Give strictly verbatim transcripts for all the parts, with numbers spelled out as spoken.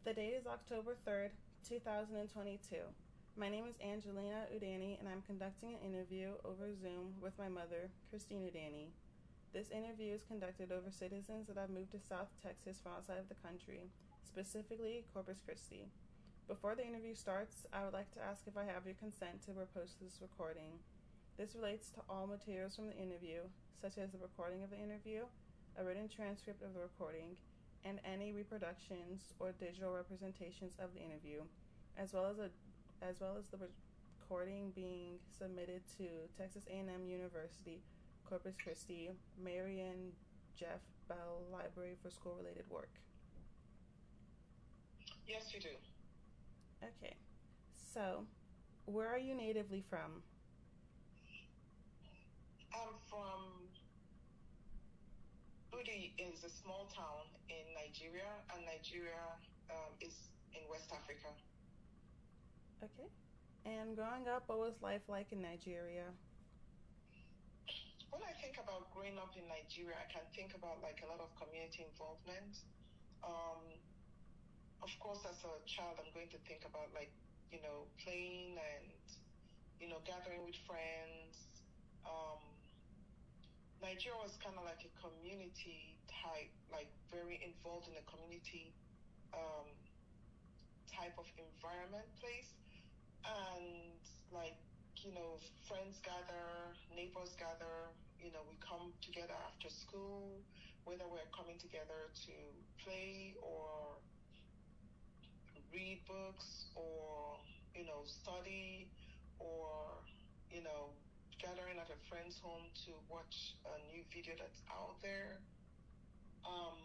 The date is October third, two thousand twenty-two. My name is Angelina Udani, and I'm conducting an interview over Zoom with my mother, Christine Udani. This interview is conducted over citizens that have moved to South Texas from outside of the country, specifically Corpus Christi. Before the interview starts, I would like to ask if I have your consent to repost this recording. This relates to all materials from the interview, such as the recording of the interview, a written transcript of the recording, and any reproductions or digital representations of the interview, as well as a as well as the recording being submitted to Texas A and M University, Corpus Christi, Marion Jeff Bell Library for school-related work. Yes, you do. Okay, so where are you natively from? I'm from Udi is a small town in Nigeria, and Nigeria um, is in West Africa. Okay. And growing up, what was life like in Nigeria? When I think about growing up in Nigeria, I can think about like a lot of community involvement. Um, of course, as a child, I'm going to think about like, you know, playing and, you know, gathering with friends. Um, Nigeria was kind of like a community type, like very involved in a community um, type of environment place. And like, you know, friends gather, neighbors gather, you know, we come together after school, whether we're coming together to play or read books or, you know, study or, you know, gathering at a friend's home to watch a new video that's out there. Um,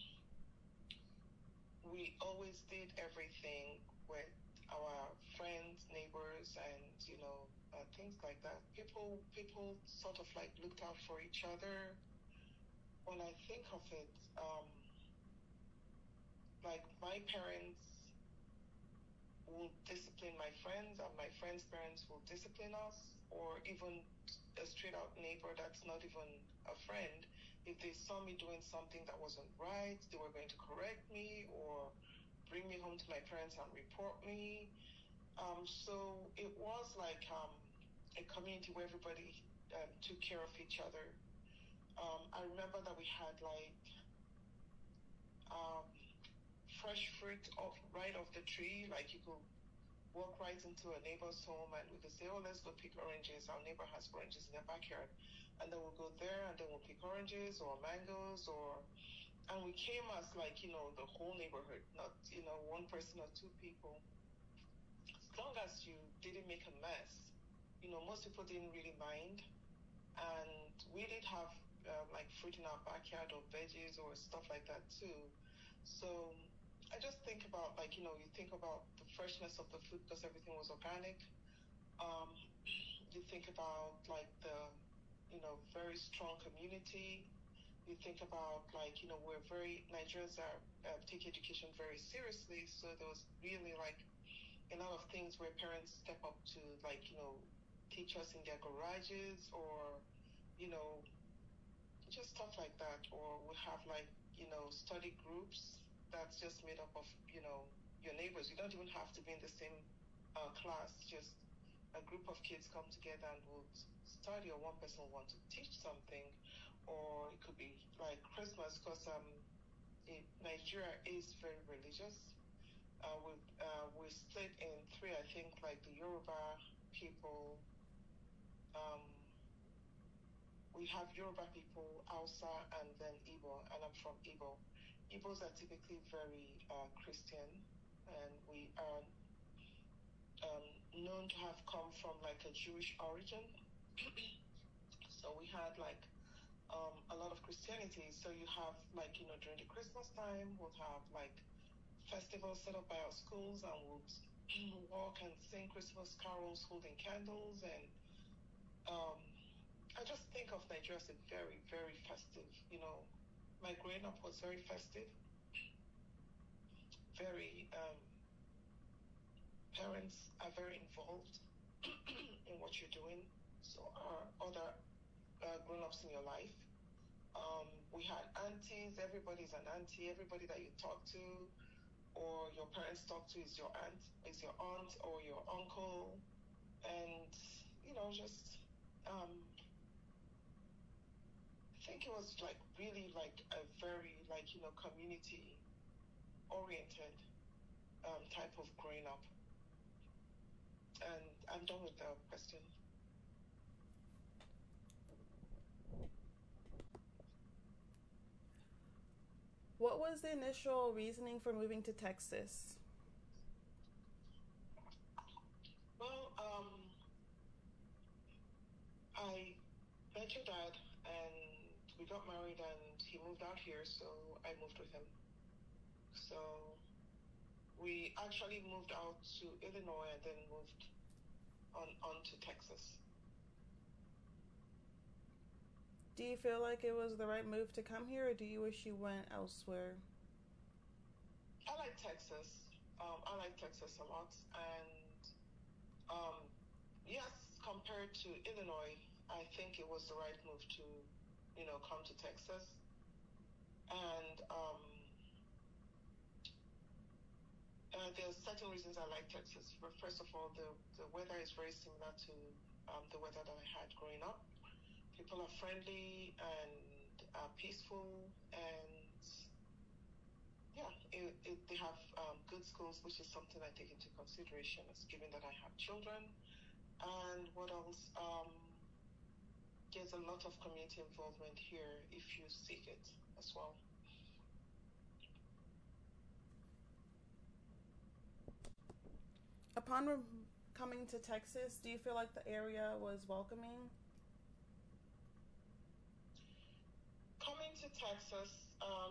we always did everything with our friends, neighbors, and, you know, uh, things like that. People, people sort of like looked out for each other. When I think of it, um, like my parents will discipline my friends, and my friends' parents will discipline us, or even a straight out neighbor that's not even a friend. If they saw me doing something that wasn't right, they were going to correct me or bring me home to my parents and report me. Um, so it was like um, a community where everybody um, took care of each other. Um, I remember that we had like um, fresh fruit off, right off the tree. Like you could walk right into a neighbor's home and we could say, oh, let's go pick oranges. Our neighbor has oranges in their backyard. And then we'll go there and then we'll pick oranges or mangoes or, and we came as like, you know, the whole neighborhood, not, you know, one person or two people. As long as you didn't make a mess, you know, most people didn't really mind. And we did have uh, like fruit in our backyard or veggies or stuff like that too. So I just think about like, you know, you think about the freshness of the food because everything was organic. Um, you think about like the, you know, very strong community. You think about like, you know, we're very, Nigerians are uh, take education very seriously. So there was really like a lot of things where parents step up to like, you know, teach us in their garages or, you know, just stuff like that. Or we have like, you know, study groups that's just made up of, you know, your neighbors. You don't even have to be in the same uh, class. Just a group of kids come together and will study, or one person will want to teach something. Or it could be like Christmas, because um, it, Nigeria is very religious. Uh, we uh, we split in three, I think, like the Yoruba people. Um, we have Yoruba people, Hausa, and then Igbo, and I'm from Igbo. Igbos are typically very uh, Christian, and we are um, known to have come from like a Jewish origin. So we had like um, a lot of Christianity. So you have like, you know, during the Christmas time, we'll have like festivals set up by our schools, and we'll walk and sing Christmas carols holding candles. And um, I just think of Nigeria as a very, very festive, you know, my growing up was very festive, very, um, parents are very involved in what you're doing. So are other uh, grown-ups in your life. Um, we had aunties, everybody's an auntie, everybody that you talk to or your parents talk to is your aunt, is your aunt or your uncle, and you know, just um, I think it was like really like a very like you know community oriented um, type of growing up. And I'm done with the question. What was the initial reasoning for moving to Texas? Well, um, I met your dad, and we got married, and he moved out here, so I moved with him. So we actually moved out to Illinois and then moved on, on to Texas. Do you feel like it was the right move to come here, or do you wish you went elsewhere? I like Texas. Um, I like Texas a lot, and um, yes, compared to Illinois, I think it was the right move to, you know, come to Texas. And um, uh, there are certain reasons I like Texas. First of all, the, the weather is very similar to um, the weather that I had growing up. People are friendly and are peaceful, and yeah, it, it, they have um, good schools, which is something I take into consideration, as given that I have children. And what else? Um, there's a lot of community involvement here if you seek it as well. Upon re- coming to Texas, do you feel like the area was welcoming? Coming to Texas, um,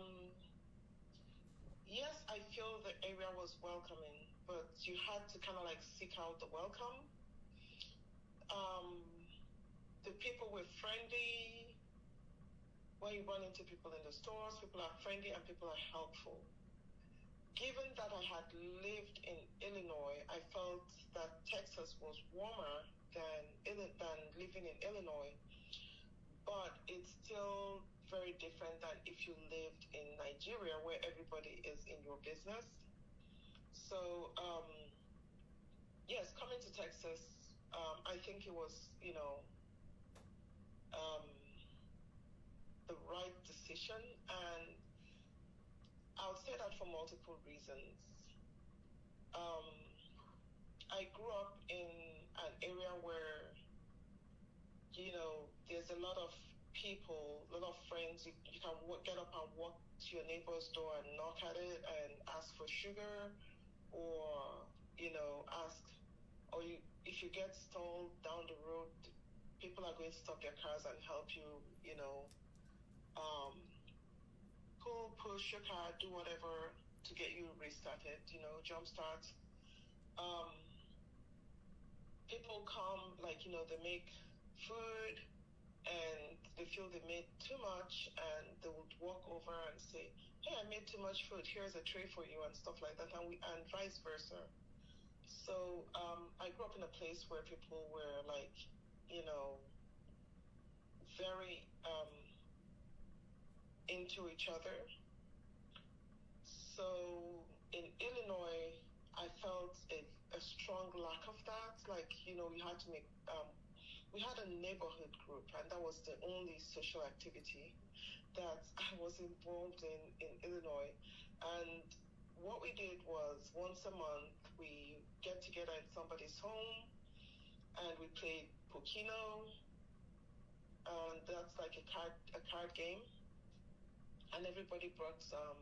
yes, I feel the area was welcoming, but you had to kind of like seek out the welcome. Um, the people were friendly. When you run into people in the stores, people are friendly and people are helpful. Given that I had lived in Illinois, I felt that Texas was warmer than than living in Illinois, but it's still very different than if you lived in Nigeria, where everybody is in your business. So, um, yes, coming to Texas, um, I think it was, you know, um, the right decision, and I would say that for multiple reasons. Um, I grew up in an area where, you know, there's a lot of people, a lot of friends. You, you can w- get up and walk to your neighbor's door and knock at it and ask for sugar, or, you know, ask, or you, if you get stalled down the road, people are going to stop their cars and help you, you know, um, pull, push your car, do whatever to get you restarted, you know, jumpstart. Um, people come, like, you know, they make food and they feel they made too much, and they would walk over and say, hey, I made too much food, here's a tray for you, and stuff like that, and we and vice versa. So um, I grew up in a place where people were like, you know, very um, into each other. So in Illinois, I felt a, a strong lack of that. Like, you know, we had to make, um, we had a neighborhood group, and that was the only social activity that I was involved in in Illinois. And what we did was once a month, we get together at somebody's home and we played Pokino, and that's like a card, a card game. And everybody brought um,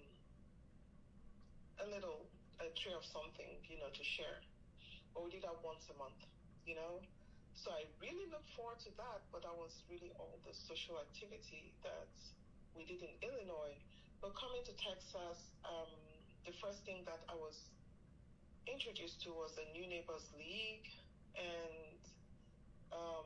a little, a tray of something, you know, to share. But we did that once a month, you know? So I really looked forward to that, but that was really all the social activity that we did in Illinois. But coming to Texas, um, the first thing that I was introduced to was the New Neighbors League, and um,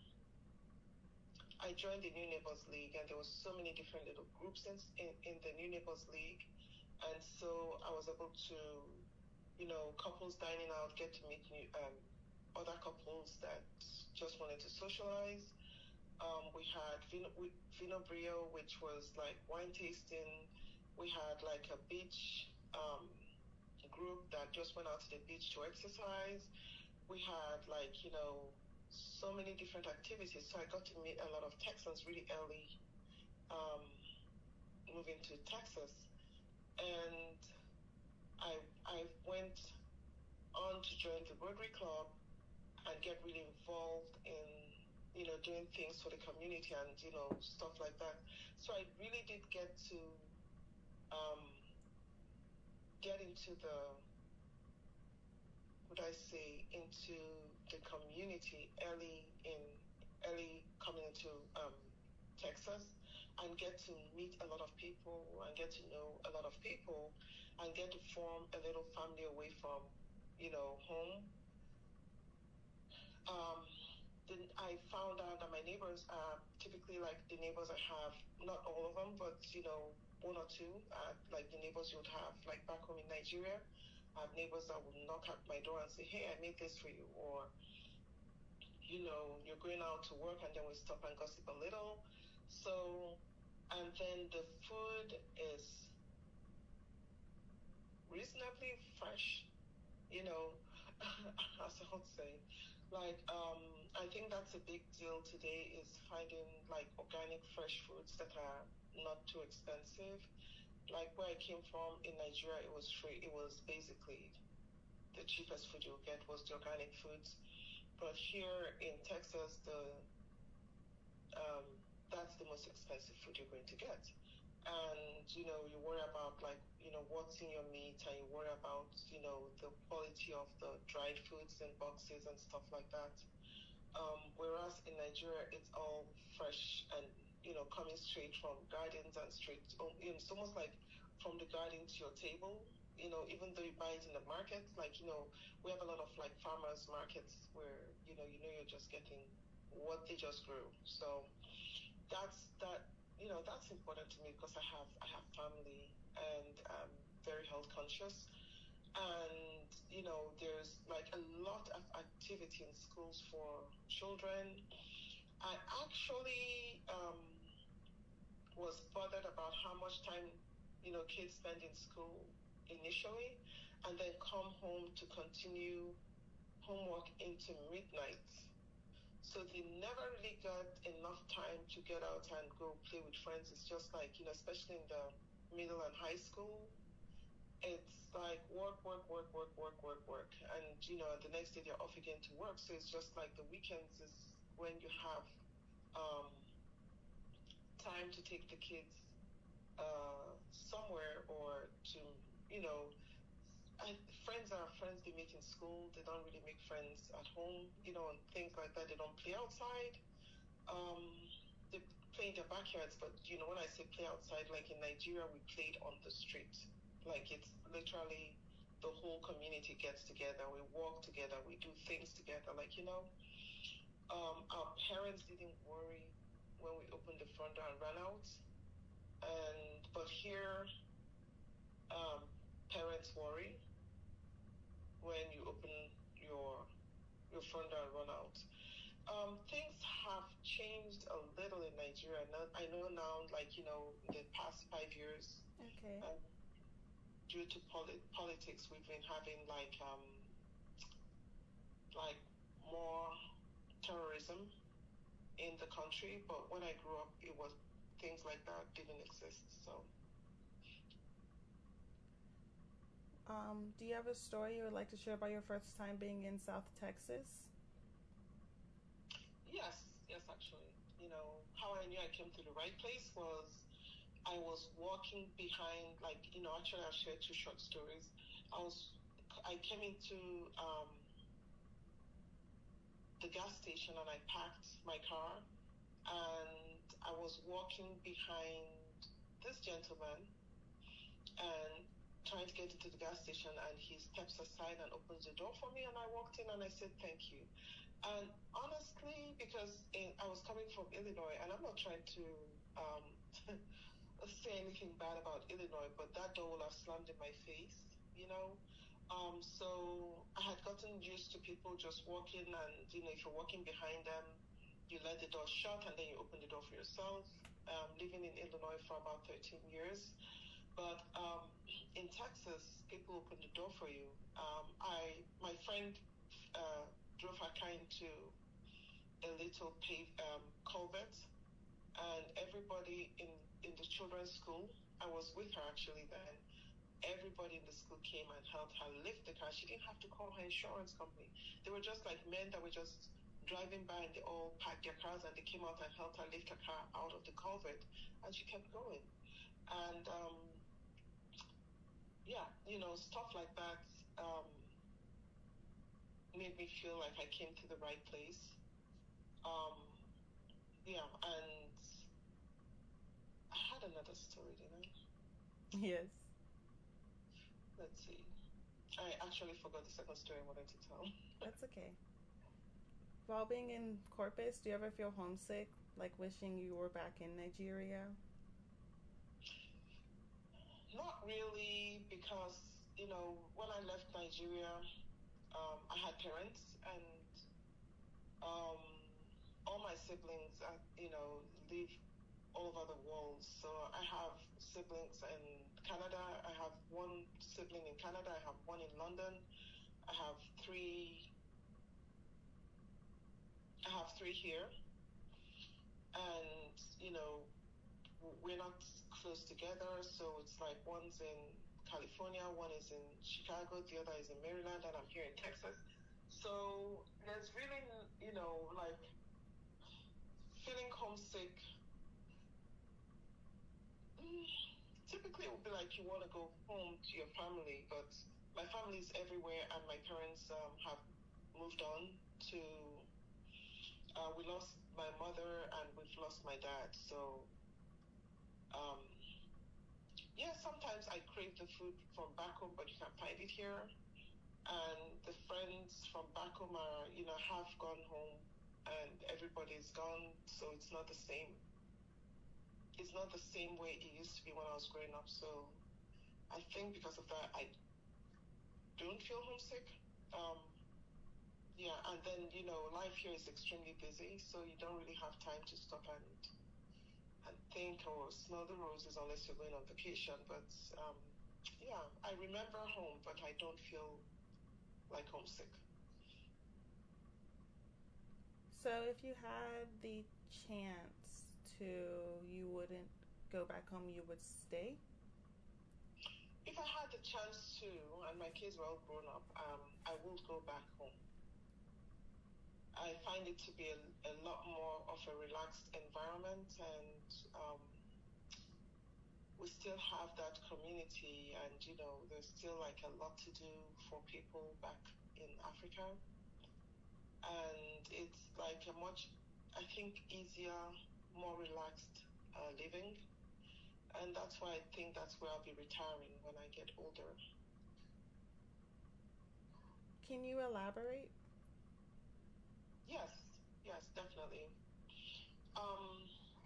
I joined the New Neighbors League, and there was so many different little groups in, in, in the New Neighbors League. And so I was able to, you know, couples dining out, get to meet new, um, other couples that just wanted to socialize. Um, we had Vino, Vino Brio, which was like wine tasting. We had like a beach, um, group that just went out to the beach to exercise. We had like, you know, so many different activities. So I got to meet a lot of Texans really early, um, moving to Texas. And I, I went on to join the Rotary Club and get really involved in, you know, doing things for the community and, you know, stuff like that. So I really did get to um, get into the, would I say, into the community early in, early coming into um, Texas, and get to meet a lot of people and get to know a lot of people and get to form a little family away from, you know, home. Um, then I found out that my neighbors are typically like the neighbors I have, not all of them, but, you know, one or two, uh, like the neighbors you would have like back home in Nigeria. I have neighbors that would knock at my door and say, hey, I made this for you. Or, you know, you're going out to work and then we stop and gossip a little. So, and then the food is reasonably fresh, you know, as I would say. Like, um, I think that's a big deal today is finding like organic fresh foods that are not too expensive. Like where I came from in Nigeria, it was free. It was basically the cheapest food you'll get was the organic foods. But here in Texas, the um, that's the most expensive food you're going to get. And, you know, you worry about like, you know, what's in your meat and you worry about, you know, the quality of the dried foods and boxes and stuff like that. Um, whereas in Nigeria, it's all fresh and, you know, coming straight from gardens and straight, you know, it's almost like from the garden to your table, you know, even though you buy it in the market, like, you know, we have a lot of like farmers markets where, you know, you know, you're just getting what they just grew. So that's, that, you know, that's important to me because I have, I have family and I'm very health conscious. And, you know, there's like a lot of activity in schools for children. I actually um, was bothered about how much time, you know, kids spend in school initially and then come home to continue homework into midnight. So they never really got enough time to get out and go play with friends. It's just like, you know, especially in the middle and high school, it's like work, work, work, work, work, work, work. And, you know, the next day they're off again to work. So it's just like the weekends is when you have um, time to take the kids uh, somewhere or to, you know, and friends are friends they make in school. They don't really make friends at home, you know, and things like that. They don't play outside. Um, they play in their backyards, but, you know, when I say play outside, like in Nigeria, we played on the street. Like it's literally the whole community gets together. We walk together. We do things together. Like, you know, um, our parents didn't worry when we opened the front door and ran out. And, but here, um, parents worry when you open your your front door and run out. Um, things have changed a little in Nigeria. Now, I know now, like, you know, the past five years, Okay. um, due to polit- politics, we've been having like um, like more terrorism in the country. But when I grew up, it was things like that didn't exist. So. Um, do you have a story you would like to share about your first time being in South Texas? Yes, yes, actually. You know, how I knew I came to the right place was I was walking behind, like, you know, actually I'll share two short stories. I was, I came into um, the gas station and I parked my car and I was walking behind this gentleman and trying to get into the gas station, and he steps aside and opens the door for me, and I walked in and I said thank you. And honestly, because in, I was coming from Illinois, and I'm not trying to um, say anything bad about Illinois, but that door would have slammed in my face, you know. Um, so I had gotten used to people just walking, and you know, if you're walking behind them, you let the door shut and then you open the door for yourself. Um, living in Illinois for about thirteen years. But um, in Texas, access, people open the door for you. Um, I, my friend uh, drove her car into a little paved um, culvert, and everybody in, in the children's school, I was with her actually then, everybody in the school came and helped her lift the car. She didn't have to call her insurance company. They were just like men that were just driving by, and they all packed their cars, and they came out and helped her lift her car out of the culvert, and she kept going. And um, yeah, you know, stuff like that um, made me feel like I came to the right place. Um, yeah, and I had another story, didn't I? Yes. Let's see. I actually forgot the second story I wanted to tell. That's okay. While being in Corpus, do you ever feel homesick, like wishing you were back in Nigeria? Not really, because, you know, when I left Nigeria, um, I had parents, and um, all my siblings, uh, you know, live all over the world. So I have siblings in Canada. I have one sibling in Canada. I have one in London. I have three. I have three here, and you know, we're not close together. So it's like one's in California, one is in Chicago, the other is in Maryland, and I'm here in Texas. So there's really, you know, like feeling homesick. Mm, typically, it would be like you want to go home to your family, but my family's everywhere, and my parents um, have moved on to. Uh, we lost my mother, and we've lost my dad. So, um, yeah, sometimes I crave the food from back home, but you can't find it here. And the friends from back home are, you know, half gone home, and everybody's gone. So it's not the same. It's not the same way it used to be when I was growing up. So I think because of that, I don't feel homesick. Um, Yeah, and then, you know, life here is extremely busy, so you don't really have time to stop and and think or smell the roses unless you're going on vacation. But um, yeah, I remember home, but I don't feel like homesick. So if you had the chance to, you wouldn't go back home, you would stay? If I had the chance to, and my kids were all grown up, um, I would go back home. I find it to be a, a lot more of a relaxed environment, and um, we still have that community, and you know, there's still like a lot to do for people back in Africa, and it's like a much, I think, easier, more relaxed uh, living, and that's why I think that's where I'll be retiring when I get older. Can you elaborate? Yes, yes, definitely. Um,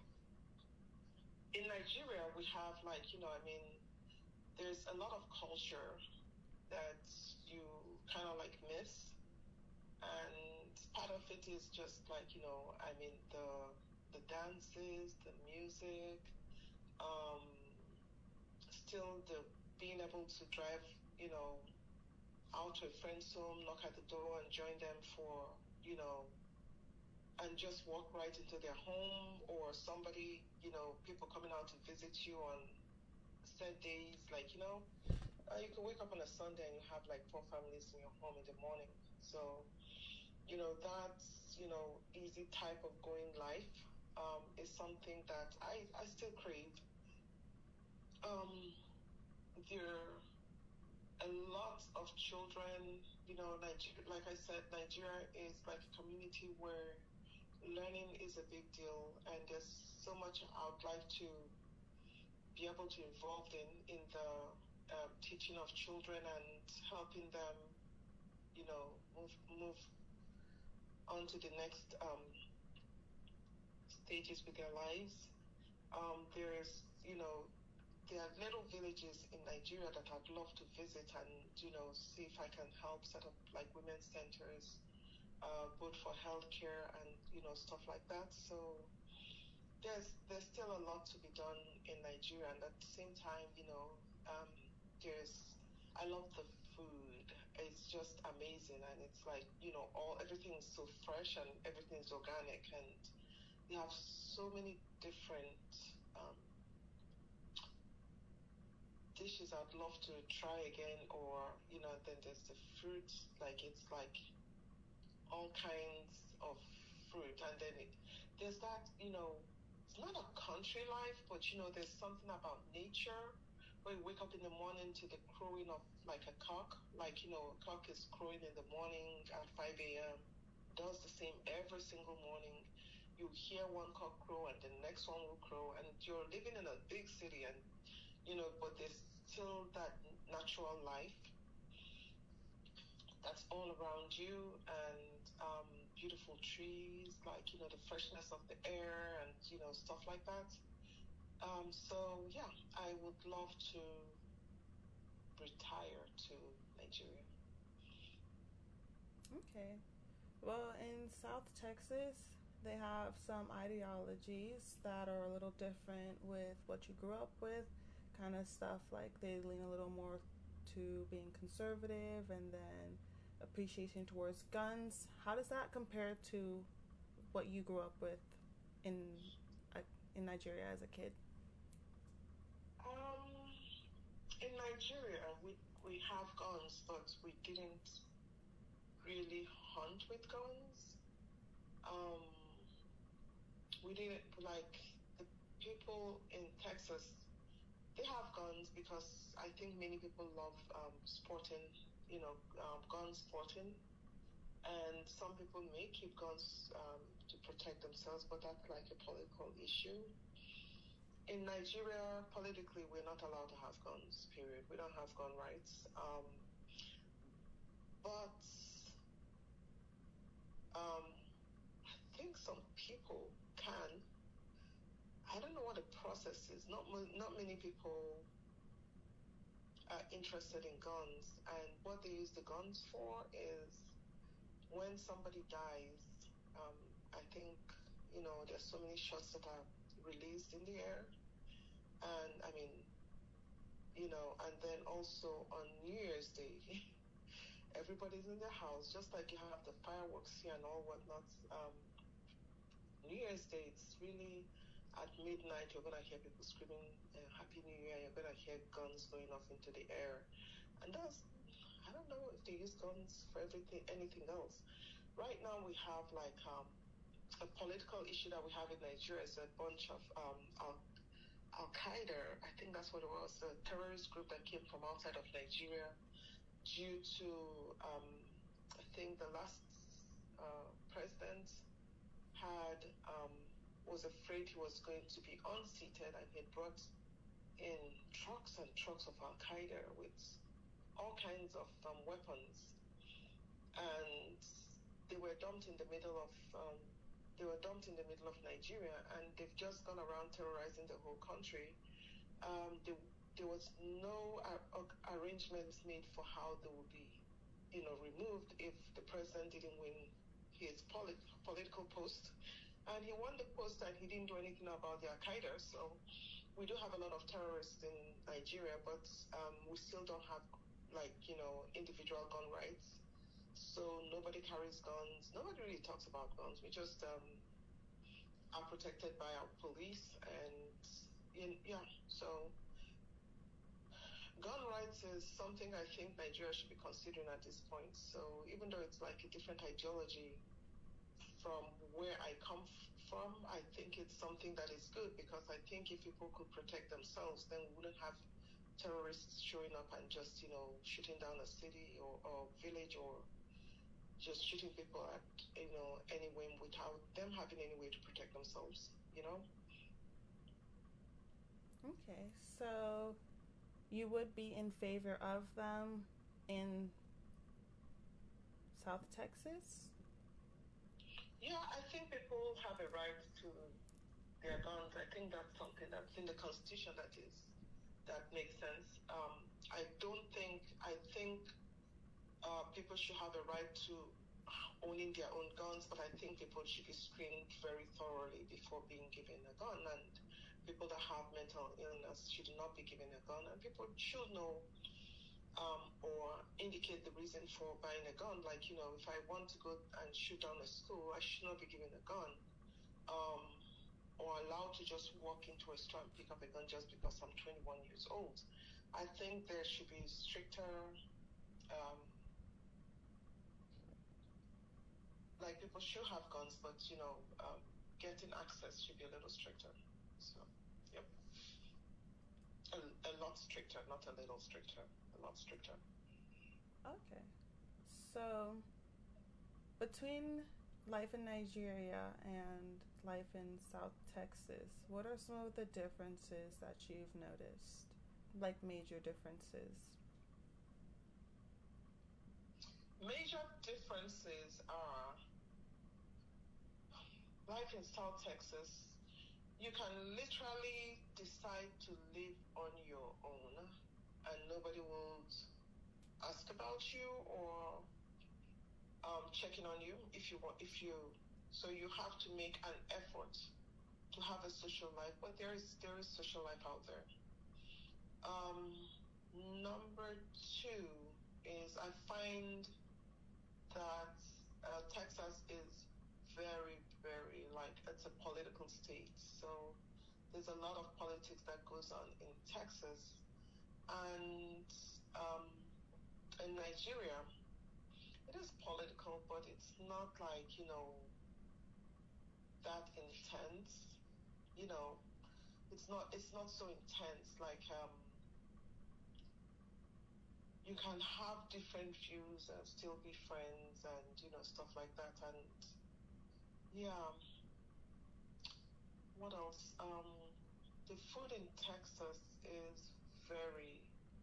in Nigeria, we have like, you know, I mean, there's a lot of culture that you kind of like miss, and part of it is just like, you know, I mean, the the dances, the music, um, still the being able to drive, you know, out to a friend's home, knock at the door, and join them for, you know, and just walk right into their home, or somebody, you know, people coming out to visit you on set days, like, you know, uh, you can wake up on a Sunday and you have like four families in your home in the morning. So, you know, that's, you know, easy type of going life um, is something that I, I still crave. Um, there are a lot of children, you know, Nigeria, like I said, Nigeria is like a community where learning is a big deal, and there's so much I would like to be able to involve in in the um, teaching of children and helping them, you know, move move on to the next um, stages with their lives. Um, there's, you know, there are little villages in Nigeria that I'd love to visit and, you know, see if I can help set up like women's centers, uh, both for healthcare and, you know, stuff like that. So there's there's still a lot to be done in Nigeria, and at the same time, you know, um, there's I love the food. It's just amazing, and it's like, you know, all everything is so fresh and everything is organic, and they have so many different um, dishes I'd love to try again. Or, you know, then there's the fruit, like it's like all kinds of fruit, and then it, there's that, you know, it's not a country life, but you know, there's something about nature where you wake up in the morning to the crowing of like a cock, like, you know, a cock is crowing in the morning at five a.m., does the same every single morning. You hear one cock crow and the next one will crow, and you're living in a big city, and you know, but there's still that natural life that's all around you, and um, beautiful trees, like, you know, the freshness of the air, and you know, stuff like that. Um, so yeah, I would love to retire to Nigeria. Okay. Well, in South Texas, they have some ideologies that are a little different with what you grew up with. Kind of stuff like they lean a little more to being conservative, and then appreciation towards guns. How does that compare to what you grew up with in uh, in Nigeria as a kid? Um, in Nigeria, we we have guns, but we didn't really hunt with guns. Um, we didn't like the people in Texas. They have guns because I think many people love um, sporting, you know, um, gun sporting, and some people may keep guns um, to protect themselves, but that's like a political issue. In Nigeria, politically, we're not allowed to have guns, period. We don't have gun rights. Um, but um, I think some people can. I don't know what the process is. Not, not many people are interested in guns. And what they use the guns for is when somebody dies, um, I think, you know, there's so many shots that are released in the air. And I mean, you know, and then also on New Year's Day, everybody's in their house, just like you have the fireworks here and all whatnot. Um, New Year's Day, it's really at midnight, you're going to hear people screaming, uh, Happy New Year, you're going to hear guns going off into the air. And that's, I don't know if they use guns for everything, anything else. Right now, we have like um, a political issue that we have in Nigeria is a bunch of um, Al- Al-Qaeda, I think that's what it was, a terrorist group that came from outside of Nigeria due to, um, I think the last uh, president had um, was afraid he was going to be unseated, and he brought in trucks and trucks of Al-Qaeda with all kinds of um, weapons, and they were dumped in the middle of um, they were dumped in the middle of Nigeria, and they've just gone around terrorizing the whole country. Um, they, there was no uh, arrangements made for how they would be, you know, removed if the president didn't win his polit- political post. And he won the post, and he didn't do anything about the Al-Qaeda. So we do have a lot of terrorists in Nigeria, but um, we still don't have, like, you know, individual gun rights. So nobody carries guns. Nobody really talks about guns. We just um, are protected by our police, and in, yeah. So gun rights is something I think Nigeria should be considering at this point. So even though it's like a different ideology from where I come from, I think it's something that is good, because I think if people could protect themselves, then we wouldn't have terrorists showing up and just, you know, shooting down a city or, or village, or just shooting people at, you know, any whim without them having any way to protect themselves, you know? Okay, so you would be in favor of them in South Texas? Yeah, I think people have a right to their guns. I think that's something that's in the Constitution that is, that makes sense. Um, I don't think, I think uh, people should have a right to owning their own guns, but I think people should be screened very thoroughly before being given a gun, and people that have mental illness should not be given a gun, and people should know um, or indicate the reason for buying a gun. Like, you know, if I want to go and shoot down a school, I should not be given a gun, um, or allowed to just walk into a store and pick up a gun just because I'm twenty-one years old. I think there should be stricter, um, like people should have guns, but, you know, um, getting access should be a little stricter. So, yep. A, a lot stricter, not a little stricter, a lot stricter. Okay. So, between life in Nigeria and life in South Texas, what are some of the differences that you've noticed? Like major differences? Major differences are life in South Texas. You can literally decide to live on your own, and nobody will ask about you or um, checking on you if you want. If you so you have to make an effort to have a social life, but there is there is social life out there. Um, number two is I find that uh, Texas is very, very, like, it's a political state. So there's a lot of politics that goes on in Texas. And um, in Nigeria, it is political, but it's not like, you know, that intense. You know, it's not, it's not so intense. Like, um, you can have different views and still be friends and, you know, stuff like that. And yeah, what else? Um, the food in Texas is very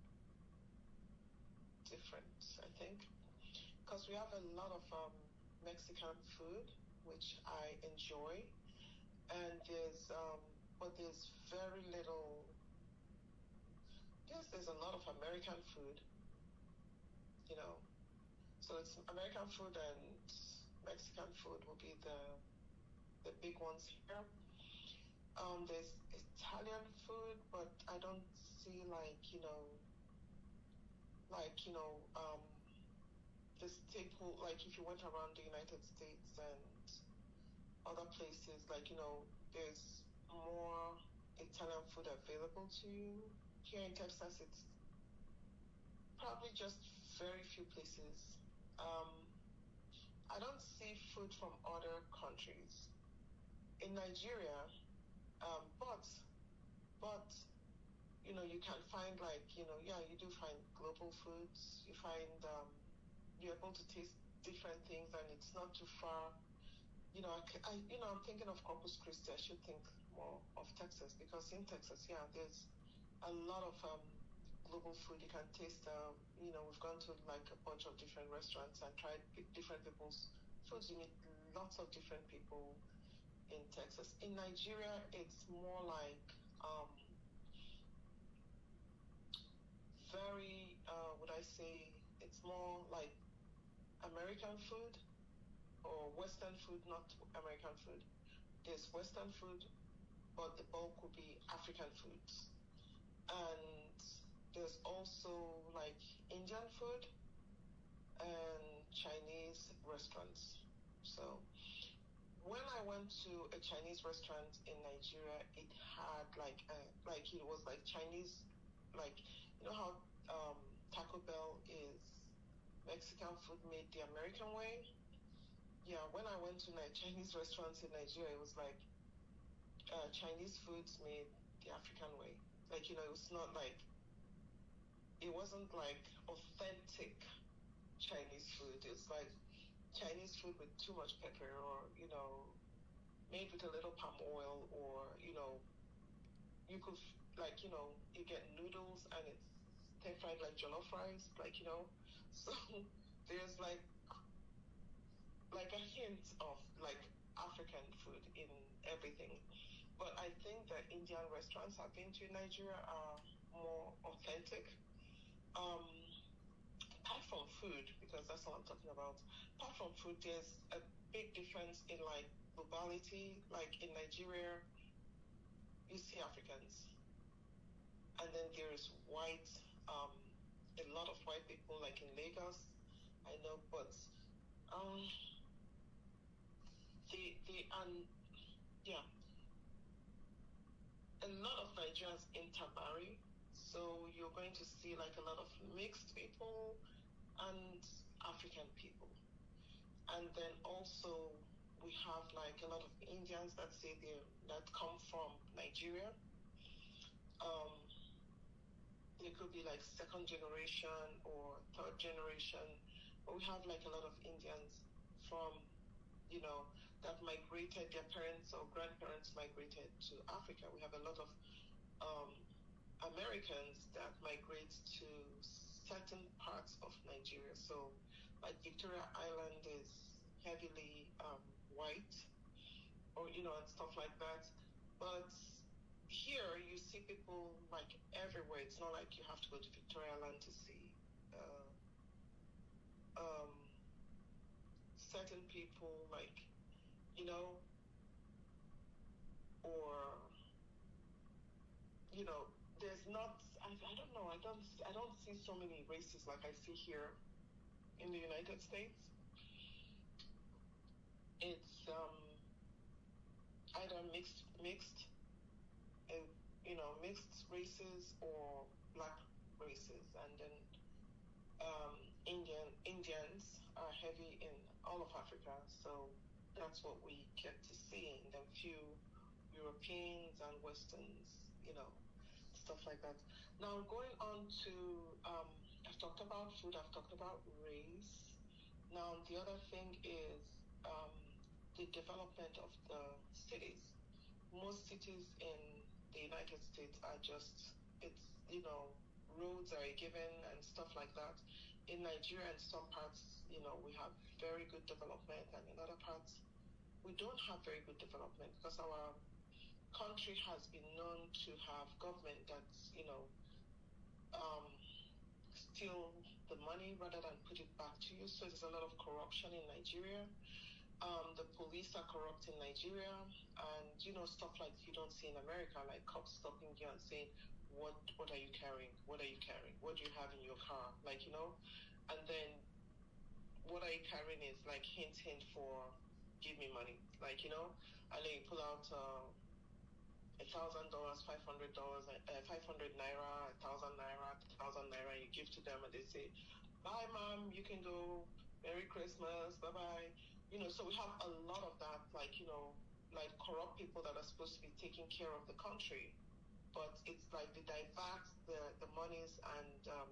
different, I think, because we have a lot of um, Mexican food, which I enjoy, and there's, um, but there's very little, yes, there's a lot of American food, you know, so it's American food and Mexican food will be the the big ones here. Um, there's Italian food, but I don't see like, you know, like, you know, um, the staple, like if you went around the United States and other places, like, you know, there's more Italian food available to you. Here in Texas, it's probably just very few places. Um, I don't see food from other countries. In Nigeria, um, but, but, you know, you can find like, you know, yeah, you do find global foods. You find, um, you're able to taste different things and it's not too far. You know, I, I, you know, I'm thinking of Corpus Christi. I should think more of Texas because in Texas, yeah, there's a lot of um, global food. You can taste, um, you know, we've gone to like a bunch of different restaurants and tried different people's foods. You meet lots of different people in Texas. In Nigeria, it's more like um, very, uh, would I say, it's more like American food or Western food, not American food. There's Western food, but the bulk will be African foods. And there's also like Indian food and Chinese restaurants. So when I went to a Chinese restaurant in Nigeria, it had like a, like it was like Chinese, like, you know how um, Taco Bell is Mexican food made the American way? Yeah, when I went to my Chinese restaurants in Nigeria, it was like uh, Chinese foods made the African way. Like, you know, it was not like, it wasn't like authentic Chinese food. It's like Chinese food with too much pepper or, you know, made with a little palm oil or, you know, you could, like, you know, you get noodles and it's stir-fried like jollof rice, like, you know. So there's like, like a hint of like African food in everything. But I think that Indian restaurants I've been to in Nigeria are more authentic. Um, apart from food, because that's what I'm talking about, apart from food, there's a big difference in like globality. Like in Nigeria, you see Africans, and then there's white, um, a lot lot of white people, like in Lagos, I know, but um, they they and yeah, a lot of Nigerians intermarry, so you're going to see like a lot of mixed people and African people, and then also we have like a lot of Indians that say they that come from Nigeria. Um, they could be like second generation or third generation, but we have like a lot of Indians from, you know, that migrated, their parents or grandparents migrated to Africa. We have a lot of um, Americans that migrate to certain parts of Nigeria. So like Victoria Island is heavily um, white, or, you know, and stuff like that. But here you see people like everywhere. It's not like you have to go to Victoria Island to see uh, um, certain people, like, you know, or, you know, there's not, I, I don't know, I don't, I don't see so many races like I see here in the United States. It's um, either mixed, mixed, and, you know, mixed races or black races, and then um, Indian Indians are heavy in all of Africa, so that's what we get to see. And then few Europeans and Westerns, you know, stuff like that. Now going on to, um, I've talked about food, I've talked about race. Now the other thing is um, the development of the cities. Most cities in the United States are just, it's, you know, roads are a given and stuff like that. In Nigeria, in some parts, you know, we have very good development, and in other parts, we don't have very good development because our country has been known to have government that's, you know, um, steal the money rather than put it back to you. So there's a lot of corruption in Nigeria. Um, the police are corrupt in Nigeria, and, you know, stuff like you don't see in America, like cops stopping you and saying, what what are you carrying? What are you carrying? What do you have in your car? Like, you know, and then what are you carrying is like hint, hint for give me money. Like, you know, and then you pull out uh, a thousand dollars, five hundred dollars, uh, five hundred naira, a thousand naira, a thousand naira, and you give to them, and they say, bye, mom, you can go. Merry Christmas, bye bye. You know, so we have a lot of that, like, you know, like corrupt people that are supposed to be taking care of the country, but it's like they divert the, the monies, and um,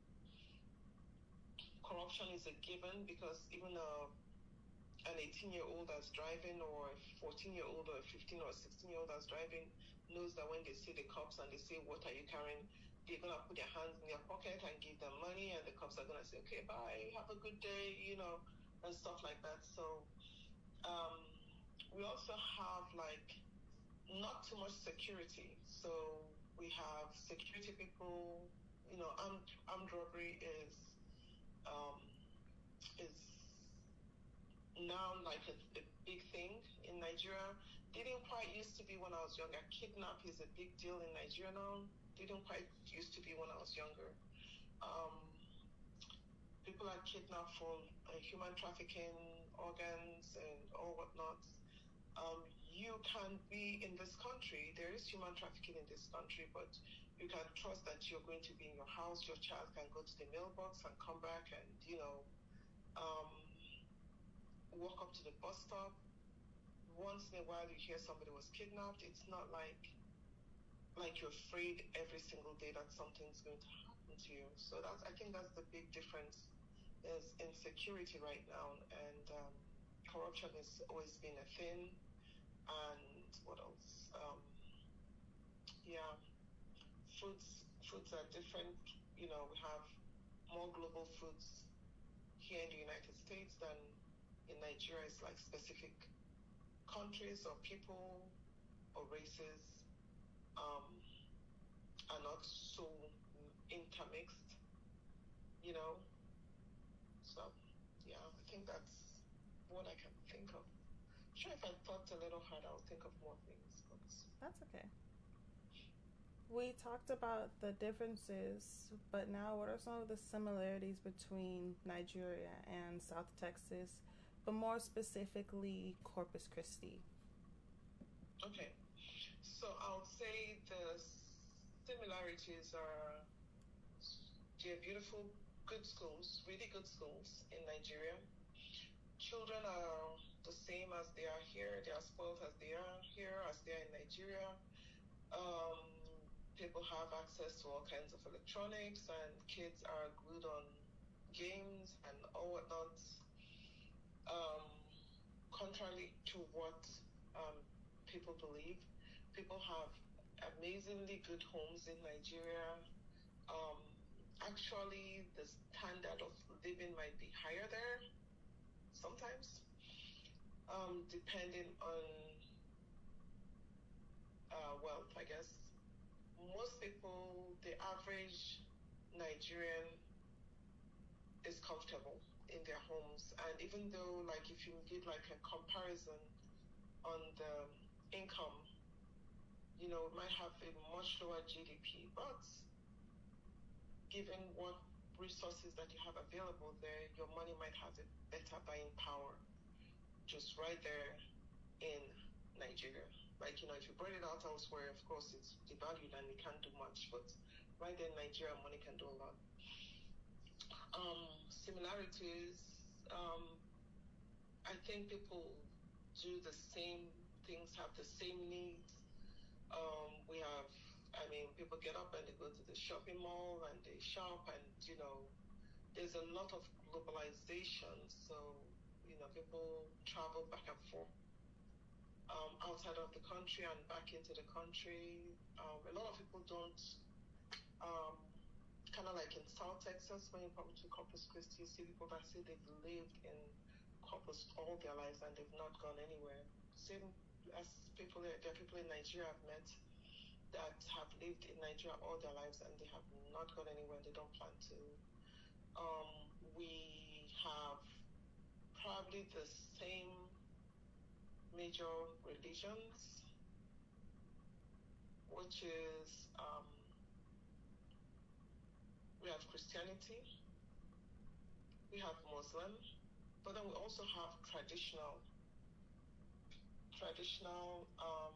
corruption is a given because even a, an eighteen-year-old that's driving, or a fourteen-year-old, or a fifteen or sixteen-year-old that's driving knows that when they see the cops and they say, what are you carrying? They're going to put their hands in their pocket and give them money, and the cops are going to say, okay, bye, have a good day, you know, and stuff like that. So um, we also have like not too much security. So we have security people, you know, armed, armed robbery is um, is now like a, a big thing in Nigeria. Didn't quite used to be when I was younger. Kidnap is a big deal in Nigeria now. Didn't quite used to be when I was younger. Um, people are kidnapped for uh, human trafficking, organs, and all whatnot. Um, you can be in this country. There is human trafficking in this country, but you can trust that you're going to be in your house. Your child can go to the mailbox and come back, and, you know, um, walk up to the bus stop. Once in a while, you hear somebody was kidnapped. It's not like like you're afraid every single day that something's going to happen to you. So that's, I think that's the big difference, is insecurity right now, and um, corruption has always been a thing. And what else? Um, yeah, foods foods are different. You know, we have more global foods here in the United States than in Nigeria. It's like specific countries or people or races um, are not so intermixed, you know. So, yeah, I think that's what I can think of. Sure, if I thought a little hard, I'll think of more things. But that's okay. We talked about the differences, but now what are some of the similarities between Nigeria and South Texas, but more specifically Corpus Christi? Okay, so I would say the similarities are they're beautiful, good schools, really good schools in Nigeria. Children are the same as they are here. They are spoiled as they are here, as they are in Nigeria. Um, people have access to all kinds of electronics, and kids are glued on games and all whatnot. Um, contrary to what um, people believe, people have amazingly good homes in Nigeria. Um, actually, the standard of living might be higher there sometimes, um, depending on uh, wealth, I guess. Most people, the average Nigerian is comfortable in their homes. And even though, like, if you give like a comparison on the income, you know, it might have a much lower G D P, but given what resources that you have available there, your money might have a better buying power just right there in Nigeria. Like, you know, if you bring it out elsewhere, of course, it's devalued and it can't do much. But right there in Nigeria, money can do a lot. Um, similarities, um, I think people do the same things, have the same needs. Um, we have, I mean, people get up and they go to the shopping mall and they shop, and, you know, there's a lot of globalization. So, you know, people travel back and forth Um, outside of the country and back into the country. Um, a lot of people don't, um, kind of like in South Texas, when you come to Corpus Christi, you see people that say they've lived in Corpus all their lives and they've not gone anywhere. Same as people, there are people in Nigeria I've met that have lived in Nigeria all their lives and they have not gone anywhere and they don't plan to. Um, we have probably the same major religions, which is um, we have Christianity, we have Muslim, but then we also have traditional, traditional um,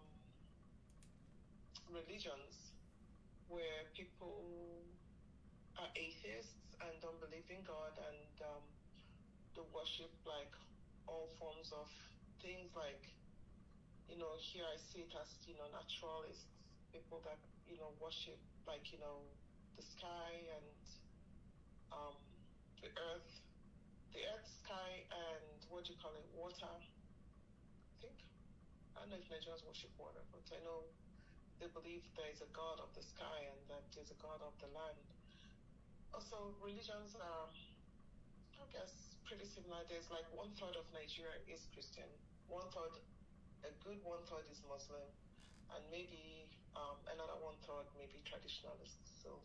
religions where people are atheists and don't believe in God, and um, they worship like all forms of things like, you know, here I see it as, you know, naturalists, people that, you know, worship like, you know, the sky and um, the earth, the earth, sky, and what do you call it, water, I think. I don't know if Nigerians worship water, but I know they believe there is a God of the sky and that there's a God of the land. Also, religions are, I guess, pretty similar. There's like one third of Nigeria is Christian, one third a good one third is Muslim, and maybe um, another one third maybe traditionalists. So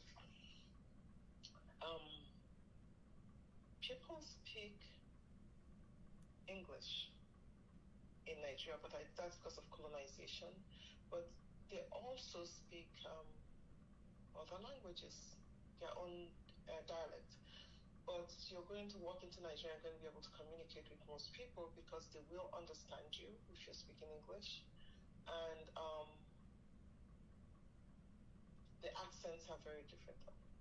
um, people speak English in Nigeria, but I, that's because of colonization. But they also speak um, other languages, their own uh, dialect. But you're going to walk into Nigeria and going to be able to communicate with most people because they will understand you if you're speaking English. And um, the accents are very different.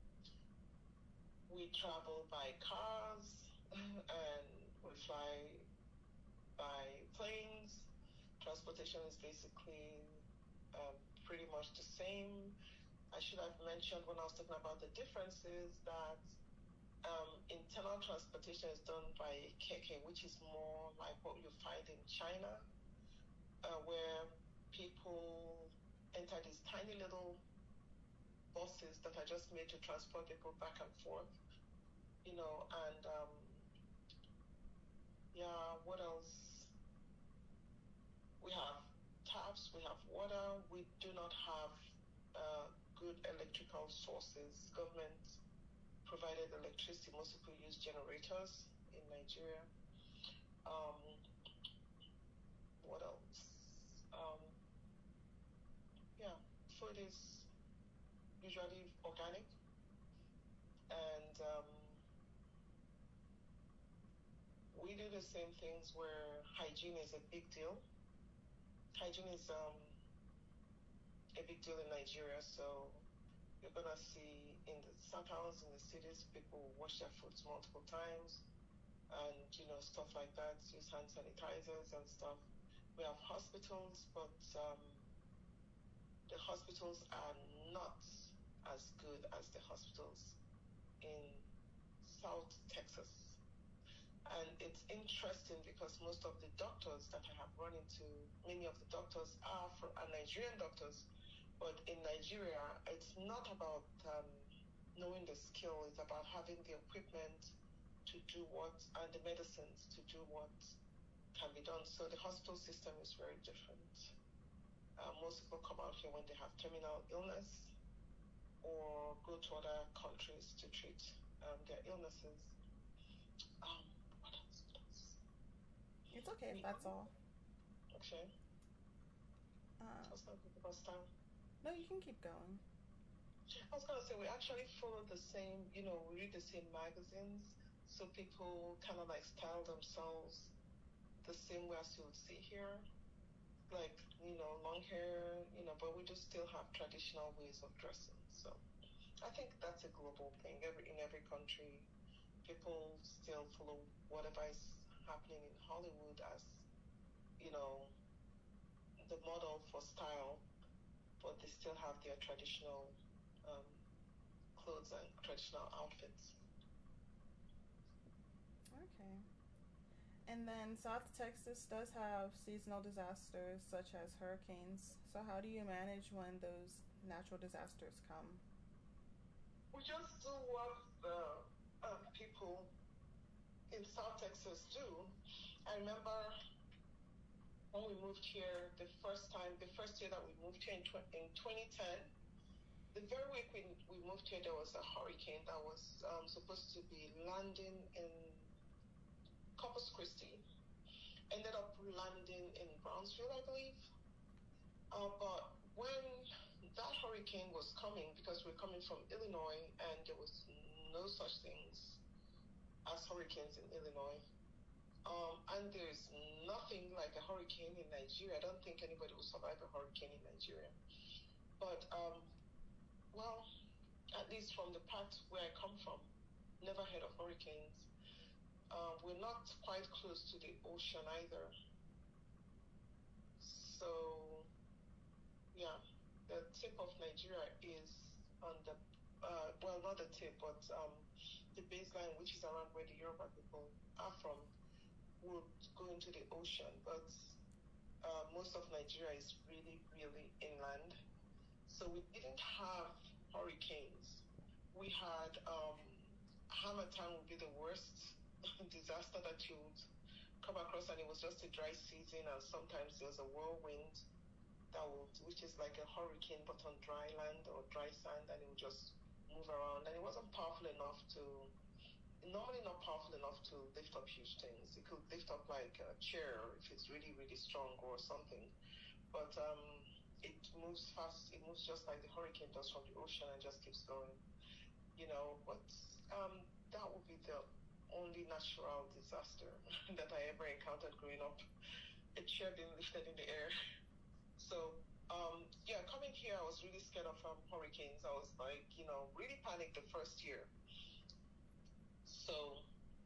We travel by cars and we fly by planes. Transportation is basically um, pretty much the same. I should have mentioned when I was talking about the differences that Um, internal transportation is done by keke, which is more like what you find in China, uh, where people enter these tiny little buses that are just made to transport people back and forth, you know, and um, yeah, what else? We have taps, we have water, we do not have uh, good electrical sources. Government provided electricity. Most people use generators in Nigeria. Um, what else? Um, yeah, food is usually organic, and um, we do the same things where hygiene is a big deal. Hygiene is um, a big deal in Nigeria, so you're gonna see in the some towns, in the cities, people wash their foods multiple times, and you know stuff like that. Use hand sanitizers and stuff. We have hospitals, but um, the hospitals are not as good as the hospitals in South Texas. And it's interesting because most of the doctors that I have run into, many of the doctors are, from, are Nigerian doctors. But in Nigeria, it's not about um, knowing the skill. It's about having the equipment to do what, and the medicines to do what can be done. So the hospital system is very different. Uh, most people come out here when they have terminal illness or go to other countries to treat um, their illnesses. Um, what else? What else? It's okay if that's all. Okay. Uh, I was going to think about style. no, you can keep going. I was going to say, we actually follow the same, you know, we read the same magazines, so people kind of like style themselves the same way as you would see here. Like, you know, long hair, you know, but we just still have traditional ways of dressing. So I think that's a global thing. Every in every country, people still follow whatever is happening in Hollywood as, you know, the model for style, but they still have their traditional um, clothes and traditional outfits. Okay. And then South Texas does have seasonal disasters such as hurricanes. So how do you manage when those natural disasters come? We just do what the um, people in South Texas do. I remember when we moved here the first time, the first year that we moved here in, tw- in twenty ten, the very week we, we moved here, there was a hurricane that was um, supposed to be landing in Corpus Christi, ended up landing in Brownsville, I believe. Uh, but when that hurricane was coming, because we're coming from Illinois, and there was no such things as hurricanes in Illinois, um, and there's nothing like a hurricane in Nigeria. I don't think anybody will survive a hurricane in Nigeria. But, um, well, at least from the part where I come from, never heard of hurricanes. Uh, we're not quite close to the ocean either. So, yeah, the tip of Nigeria is on the, uh, well, not the tip, but um, the baseline, which is around where the Yoruba people are from, would go into the ocean. But uh, most of Nigeria is really, really inland. So we didn't have hurricanes. We had um, Harmattan would be the worst disaster that you would come across, and it was just a dry season, and sometimes there was a whirlwind that would, which is like a hurricane but on dry land or dry sand, and it would just move around, and it wasn't powerful enough to, normally not powerful enough to lift up huge things. It could lift up like a chair if it's really, really strong or something, but um, it moves fast. It moves just like the hurricane does from the ocean and just keeps going, you know. But um, that would be the only natural disaster that I ever encountered growing up. A chair being lifted in the air. So, um, yeah, coming here, I was really scared of um, hurricanes. I was like, you know, really panicked the first year. So,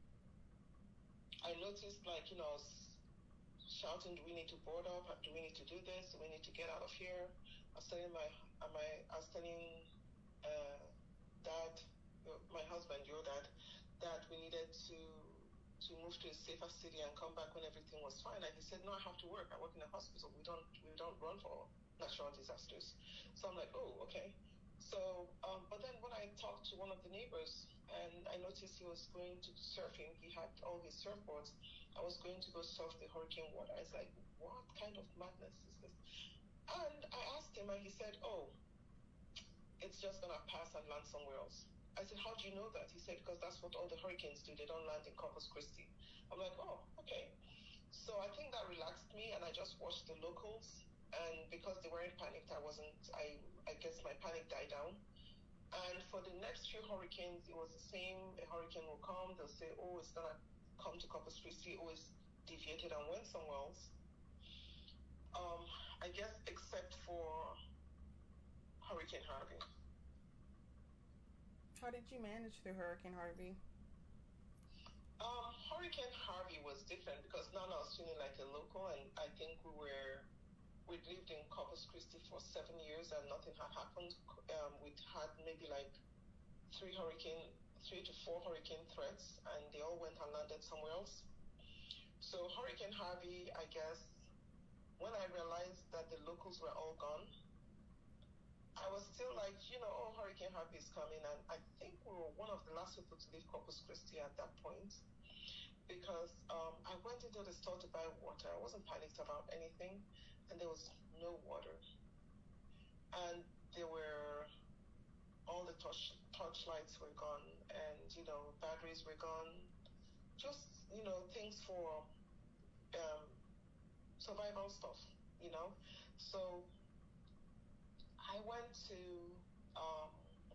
I noticed, like, you know, I was shouting, do we need to board up? Do we need to do this? Do we need to get out of here? I was telling my, my I was telling uh, dad, my husband, your dad, that we needed to to move to a safer city and come back when everything was fine. And he said, no, I have to work. I work in a hospital. We don't we don't run for natural disasters. So I'm like, oh, okay. So, um, but then when I talked to one of the neighbors, and I noticed he was going to surfing, he had all his surfboards. I was going to go surf the hurricane water. I was like, what kind of madness is this? And I asked him, and he said, oh, it's just gonna pass and land somewhere else. I said, how do you know that? He said, because that's what all the hurricanes do. They don't land in Corpus Christi. I'm like, oh, okay. So I think that relaxed me, and I just watched the locals. And because they weren't panicked, I wasn't, I, I guess my panic died down. And for the next few hurricanes, it was the same. A hurricane will come, they'll say, oh, it's going to come to Corpus Christi, oh, it's deviated and went somewhere else. Um, I guess except for Hurricane Harvey. How did you manage through Hurricane Harvey? Um, Hurricane Harvey was different because now I was feeling like a local, and I think we were we'd lived in Corpus Christi for seven years and nothing had happened. Um, we'd had maybe like three hurricane, three to four hurricane threats, and they all went and landed somewhere else. So Hurricane Harvey, I guess, when I realized that the locals were all gone, I was still like, you know, oh, Hurricane Harvey is coming, and I think we were one of the last people to leave Corpus Christi at that point, because um, I went into the store to buy water. I wasn't panicked about anything, and there was no water. And there were, all the torch, torch lights were gone, and, you know, batteries were gone. Just, you know, things for um, survival stuff, you know. So I went to, um,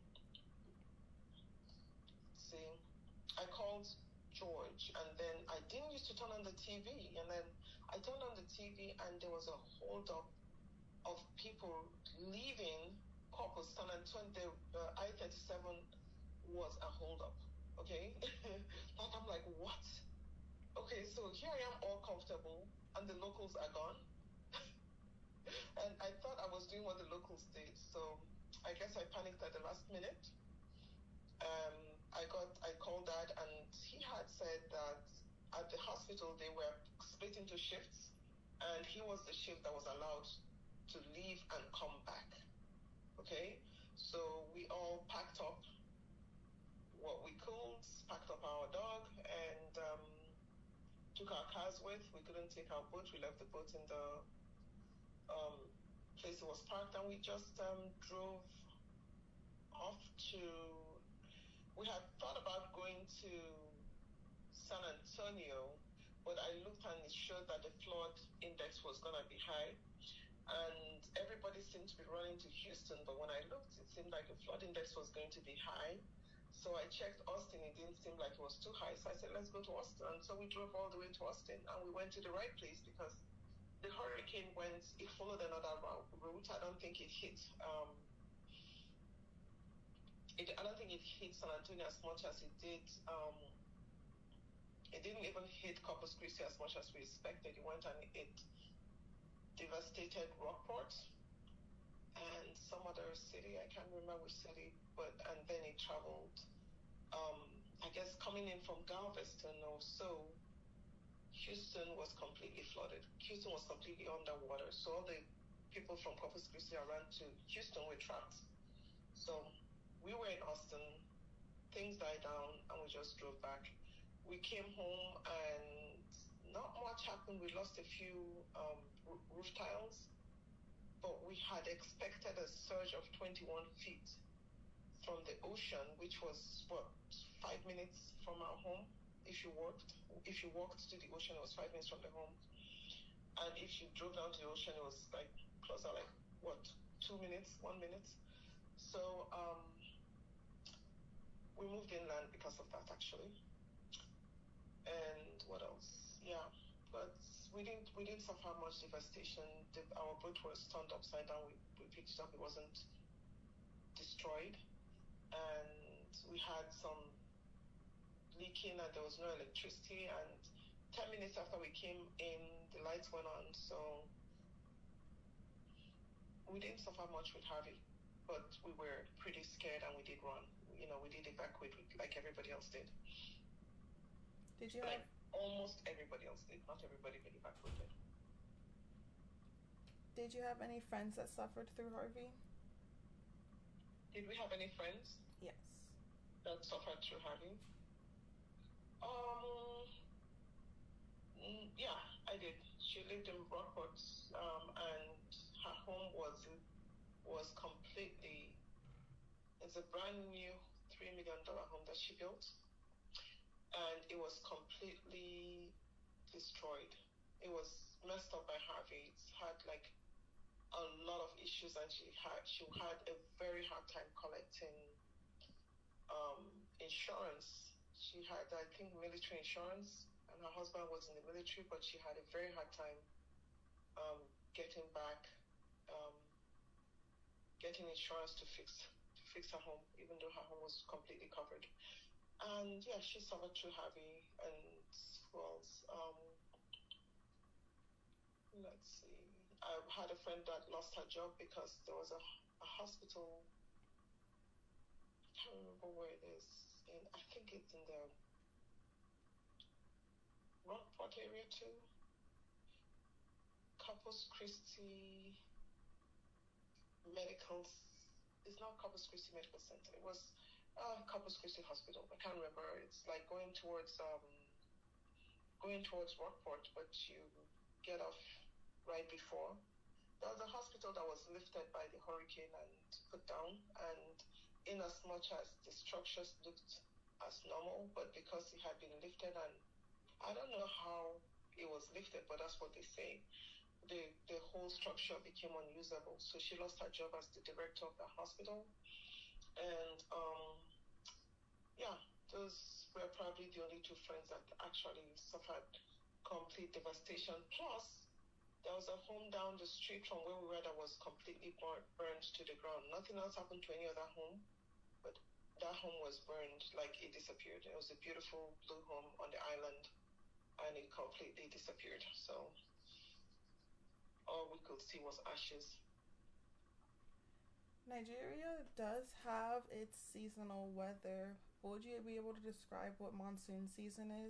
see, I called George, and then I didn't used to turn on the T V, and then I turned on the T V, and there was a holdup of people leaving Corpus. San Antonio. The uh, I thirty-seven was a holdup. Okay, like I'm like, what? Okay, so here I am, all comfortable, and the locals are gone. And I thought I was doing what the locals did, so I guess I panicked at the last minute. Um, I got, I called Dad, and he had said that at the hospital they were split into shifts, and he was the shift that was allowed to leave and come back. Okay, so we all packed up what we could, packed up our dog, and um, took our cars with. We couldn't take our boat. We left the boat in the um, place it was parked, and we just um, drove off to. We had thought about going to San Antonio, but I looked and it showed that the flood index was going to be high, and everybody seemed to be running to Houston. But when I looked, it seemed like the flood index was going to be high. So I checked Austin. It didn't seem like it was too high. So I said, let's go to Austin. And so we drove all the way to Austin, and we went to the right place because the hurricane went, it followed another route. I don't think it hit, um, it, I don't think it hit San Antonio as much as it did, um, it didn't even hit Corpus Christi as much as we expected. It went and it devastated Rockport and some other city. I can't remember which city, but, and then it traveled, um, I guess coming in from Galveston or so, Houston was completely flooded. Houston was completely underwater. So all the people from Corpus Christi around to Houston were trapped. So we were in Austin, things died down, and we just drove back. We came home, and not much happened. We lost a few um, roof tiles, but we had expected a surge of twenty-one feet from the ocean, which was, what, five minutes from our home. If you walked, if you walked to the ocean, it was five minutes from the home. And if you drove down to the ocean, it was like closer, like what, two minutes, one minute. So um, we moved inland because of that, actually. And what else? Yeah, but we didn't we didn't suffer much devastation. The, our boat was turned upside down. We, we picked it up. It wasn't destroyed, and we had some leaking, and there was no electricity, and ten minutes after we came in, the lights went on. So we didn't suffer much with Harvey, but we were pretty scared, and we did run. You know, we did evacuate like everybody else did. Did you like have almost everybody else did, not everybody got evacuated. Did you have any friends that suffered through Harvey? Did we have any friends Yes. that suffered through Harvey? Um, mm, yeah, I did. She lived in Rockport, um, and her home was was completely. It's a brand new three million dollar home that she built, and it was completely destroyed. It was messed up by Harvey. It's had like a lot of issues, and she had she had a very hard time collecting um, insurance. She had, I think, military insurance, and her husband was in the military, but she had a very hard time um, getting back, um, getting insurance to fix to fix her home, even though her home was completely covered. And yeah, she suffered through Harvey and who else? Um, let's see. I had a friend that lost her job because there was a, a hospital. I can't remember where it is. In, I think it's in the Rockport area too. Corpus Christi Medical. It's not Corpus Christi Medical Center. It was uh, Corpus Christi Hospital. I can't remember. It's like going towards um, going towards Rockport, but you get off right before. There was a hospital that was lifted by the hurricane and put down, and in as much as the structures looked as normal, but because it had been lifted, and I don't know how it was lifted, but that's what they say, the, the whole structure became unusable. So she lost her job as the director of the hospital. And um, yeah, those were probably the only two friends that actually suffered complete devastation. Plus, there was a home down the street from where we were that was completely burnt, burned to the ground. Nothing else happened to any other home, but that home was burned, like it disappeared. It was a beautiful blue home on the island, and it completely disappeared. So all we could see was ashes. Nigeria does have its seasonal weather. Would you be able to describe what monsoon season is?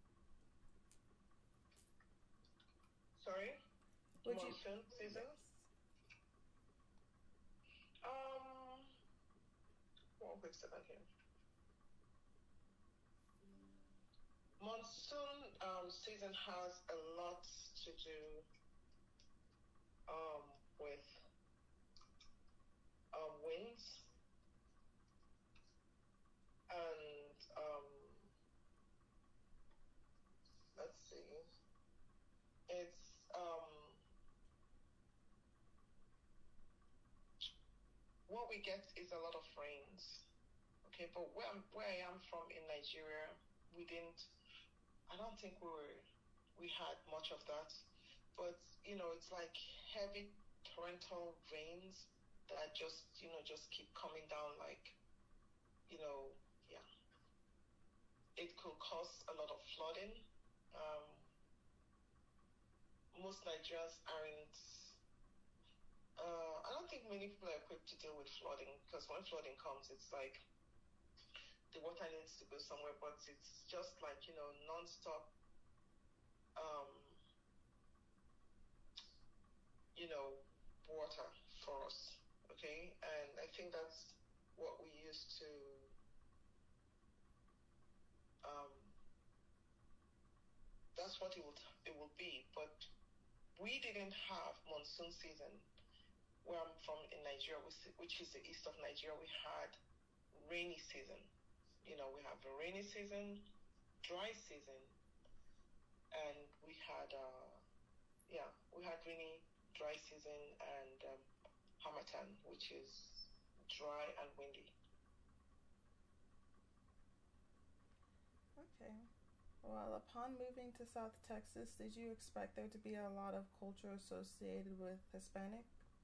Sorry? Would Monsoon you... season? Yes. Um, one quick second here. Monsoon um, season has a lot to do um, with um, winds and um, let's see, it's um, what we get is a lot of rains. Okay, but where I'm, where I am from in Nigeria, we didn't. I don't think we were. We had much of that, but you know, it's like heavy torrential rains that just you know just keep coming down. Like, you know, yeah, it could cause a lot of flooding. Um, most Nigerians aren't. Uh, I don't think many people are equipped to deal with flooding, because when flooding comes, it's like the water needs to go somewhere, but it's just like, you know, non-stop, um, you know, water for us, okay? And I think that's what we used to, um, that's what it will, it will be. But we didn't have monsoon season where I'm from in Nigeria, which is the east of Nigeria. We had rainy season. You know, we have a rainy season, dry season, and we had, uh, yeah, we had rainy, dry season, and um, Harmattan, which is dry and windy. Okay. Well, upon moving to South Texas, did you expect there to be a lot of culture associated with Hispanic?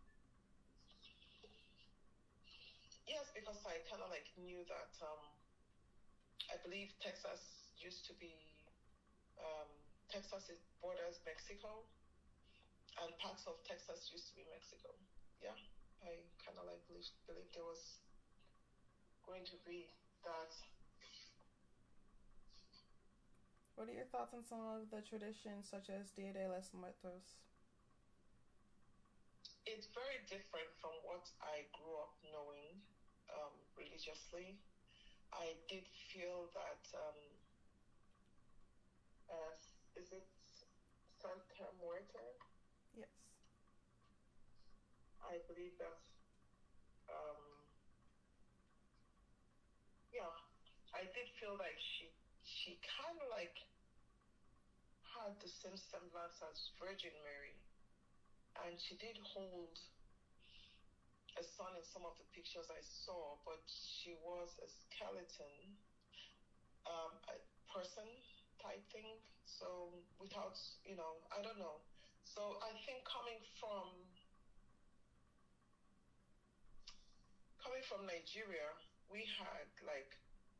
Yes, because I kind of like knew that. Um, I believe Texas used to be, um, Texas is borders Mexico, and parts of Texas used to be Mexico. Yeah, I kind of like believe, believe there was going to be that. What are your thoughts on some of the traditions such as Dia de los Muertos? It's very different from what I grew up knowing um, religiously. I did feel that, um, uh, is it Santa Muerte? Yes. I believe that's, um, yeah, I did feel like she, she kind of like had the same semblance as Virgin Mary. And she did hold a son in some of the pictures I saw, but she was a skeleton, um, a person type thing. So without, you know, I don't know. So I think coming from coming from Nigeria, we had like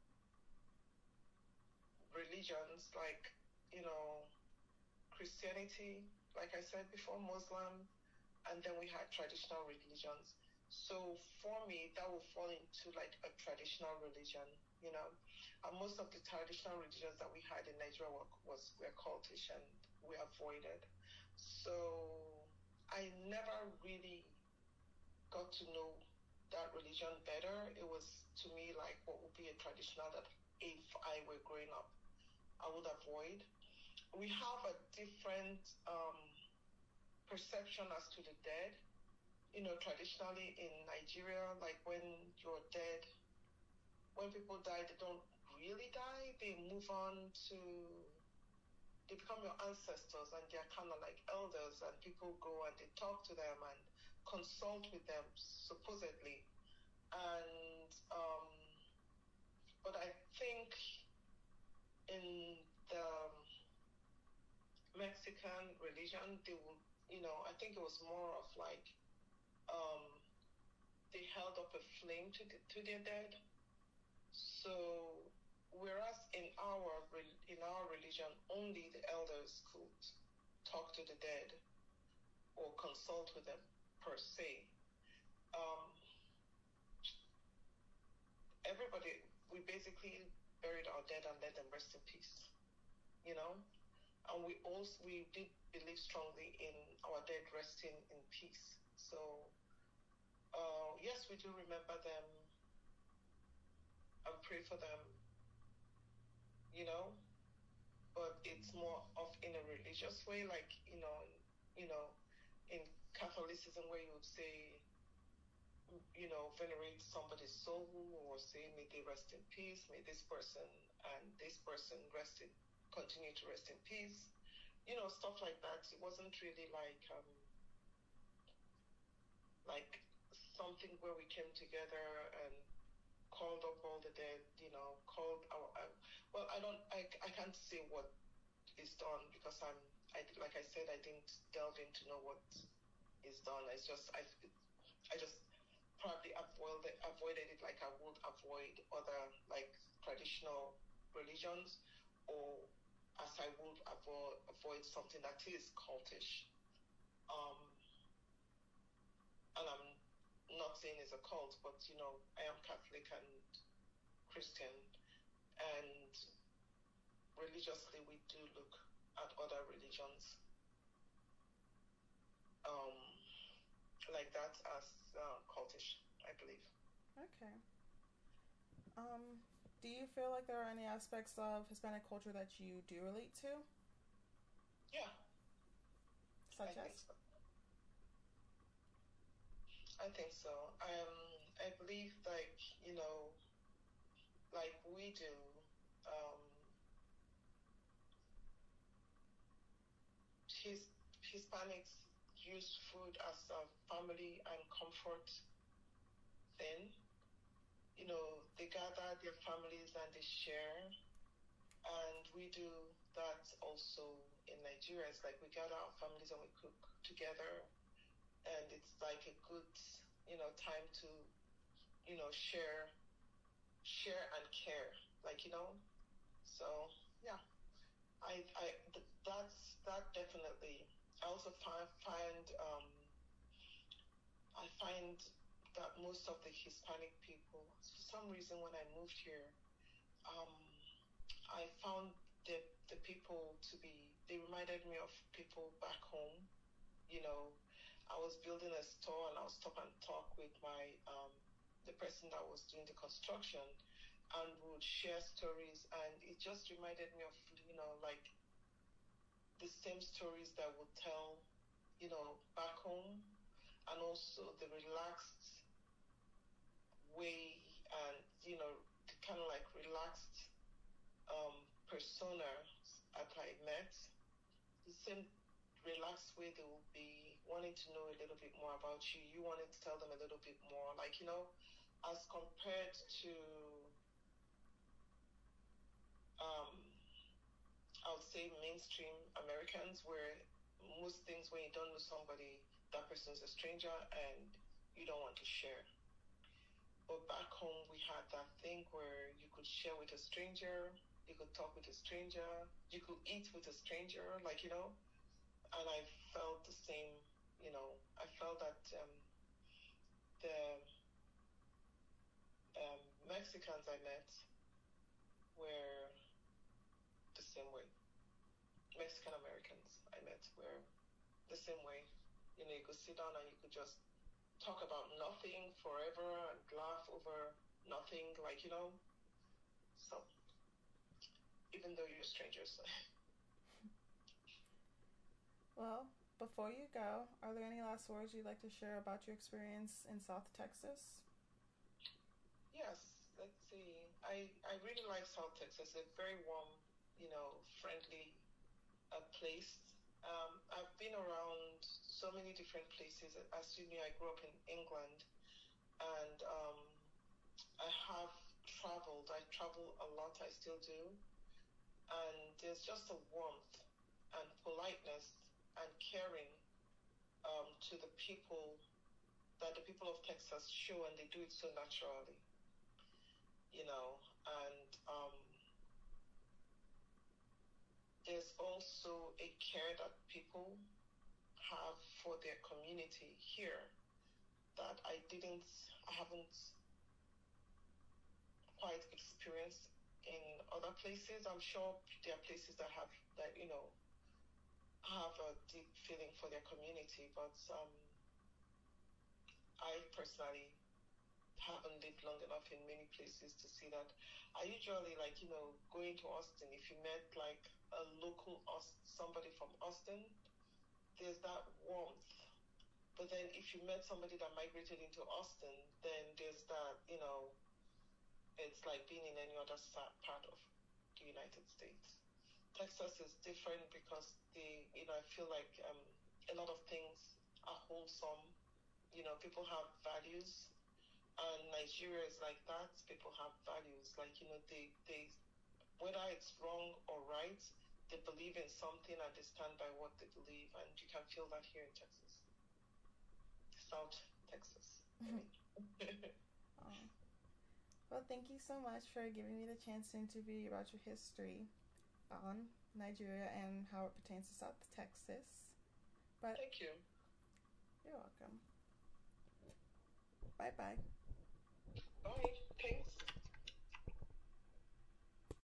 religions like, you know, Christianity, like I said before, Muslim, and then we had traditional religions. So for me, that would fall into like a traditional religion, you know. And most of the traditional religions that we had in Nigeria were, was were cultish and we avoided. So I never really got to know that religion better. It was to me like what would be a traditional that if I were growing up, I would avoid. We have a different um, perception as to the dead. You know, traditionally in Nigeria, like when you're dead, when people die, they don't really die. They move on to, they become your ancestors and they're kind of like elders, and people go and they talk to them and consult with them, supposedly. And, um, but I think in the Mexican religion, they will, you know, I think it was more of like, um, they held up a flame to the, to their dead. So, whereas in our in our religion, only the elders could talk to the dead or consult with them per se. Um, everybody, we basically buried our dead and let them rest in peace. You know, and we also we did believe strongly in our dead resting in peace. So, uh, yes, we do remember them and pray for them, you know, but it's more of in a religious way, like, you know, you know, in Catholicism where you would say, you know, venerate somebody's soul or say, may they rest in peace, may this person and this person rest in, continue to rest in peace, you know, stuff like that. It wasn't really like, um, like something where we came together and called up all the dead, you know, called our, uh, well, I don't, I, I can't say what is done because I'm, I, like I said, I didn't delve in to know what is done. It's just, I, I just probably avoided, avoided it like I would avoid other, like, traditional religions, or as I would avoid, avoid something that is cultish. Um, and I'm not saying it's a cult, but, you know, I am Catholic and Christian, and religiously we do look at other religions um, like that as uh, cultish, I believe. Okay. Um, do you feel like there are any aspects of Hispanic culture that you do relate to? Yeah. Such I as? think so. I think so. Um, I believe, like, you know, like we do, um, his, Hispanics use food as a family and comfort thing. You know, they gather their families and they share. And we do that also in Nigeria. It's like we gather our families and we cook together. And it's like a good, you know, time to, you know, share, share and care. Like, you know, so yeah, I, I, th- that's, that definitely. I also find, find, um, I find that most of the Hispanic people, for some reason, when I moved here, um, I found the the people to be, they reminded me of people back home. You know, I was building a store and I was stop and talk with my, um, the person that was doing the construction, and we would share stories, and it just reminded me of, you know, like the same stories that would tell, you know, back home, and also the relaxed way and, you know, the kind of like relaxed um, persona that I met. The same relaxed way. They will be wanting to know a little bit more about you. You wanted to tell them a little bit more, like, you know, as compared to, um, I would say mainstream Americans, where most things when you don't know somebody, that person's a stranger and you don't want to share. But back home, we had that thing where you could share with a stranger, you could talk with a stranger, you could eat with a stranger, like, you know, and I felt the same, you know, I felt that um, the um, Mexicans I met were the same way. Mexican Americans I met were the same way. You know, you could sit down and you could just talk about nothing forever and laugh over nothing, like, you know. So, even though you're strangers. Well, before you go, are there any last words you'd like to share about your experience in South Texas? Yes, let's see. I, I really like South Texas. It's a very warm, you know, friendly uh, place. Um, I've been around so many different places. As you know, I grew up in England, and um, I have traveled. I travel a lot. I still do. And there's just a warmth and politeness and caring um, to the people that the people of Texas show, and they do it so naturally, you know. And um, there's also a care that people have for their community here that I didn't, I haven't quite experienced in other places. I'm sure there are places that have, that, you know, have a deep feeling for their community, but um, I personally haven't lived long enough in many places to see that. I usually, like, you know, going to Austin, if you met like a local Aust- somebody from Austin, there's that warmth. But then if you met somebody that migrated into Austin, then there's that, you know, it's like being in any other part of the United States. Texas is different because they, you know, I feel like um, a lot of things are wholesome. You know, people have values, and Nigeria is like that. People have values, like, you know, they, they, whether it's wrong or right, they believe in something and they stand by what they believe, and you can feel that here in Texas, South Texas. Oh. Well, thank you so much for giving me the chance to interview you about your history on Nigeria and how it pertains to South Texas. But thank you. You're welcome. Bye-bye. Bye. Thanks.